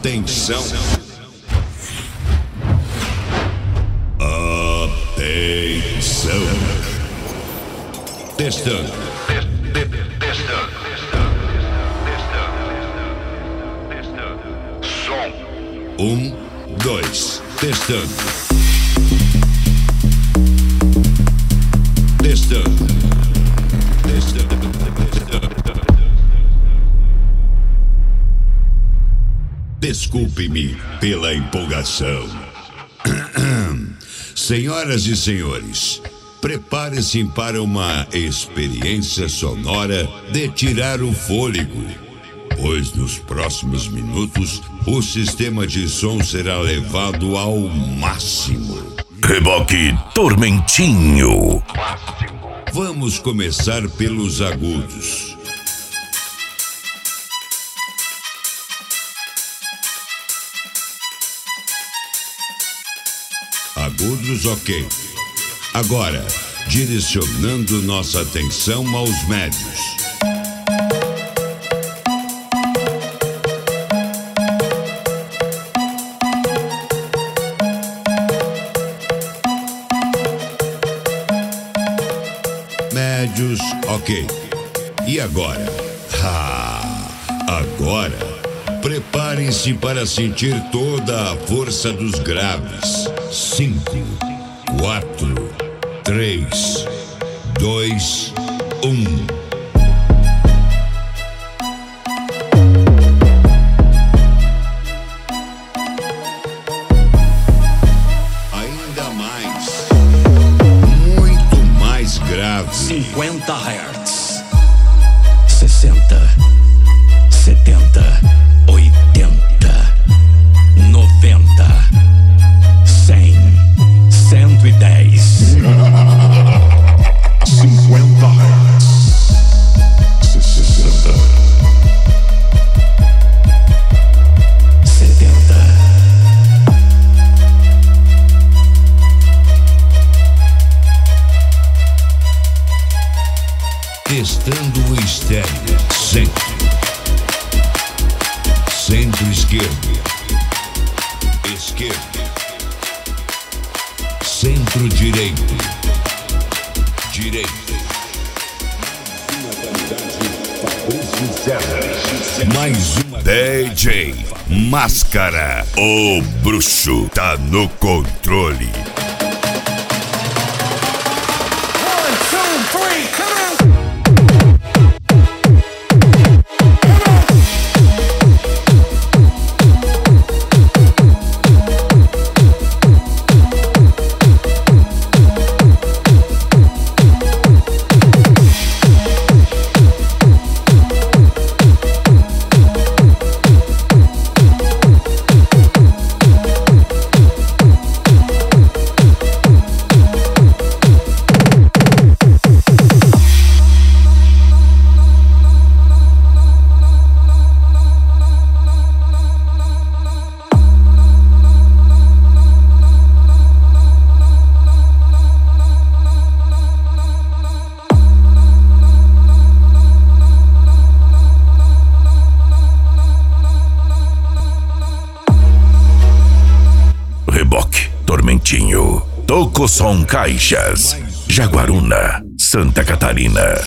Atenção. Atenção. Testando. Som. 1, 2. Testando. Testando. Desculpe-me pela empolgação. Senhoras e senhores, prepare-se para uma experiência sonora de tirar o fôlego, pois nos próximos minutos o sistema de som será levado ao máximo. Reboque Tormentinho. Vamos começar pelos agudos. Agudos, ok. Agora, direcionando nossa atenção aos médios. Médios, ok. E agora? Agora, preparem-se para sentir toda a força dos graves. 5, 4, 3, 2, 1. Ainda mais. Muito mais grave. 50 Hz. 60, 70, 80, 90. 100, 110, 50 Hz, 60, 70. Testando o estéreo. Centro esquerdo. Esquerdo. Centro direito. Mais uma. DJ Máscara, o bruxo tá no controle. 1, 2, 3, come on! Reboque Tormentinho. Toco Som Caixas. Jaguaruna, Santa Catarina.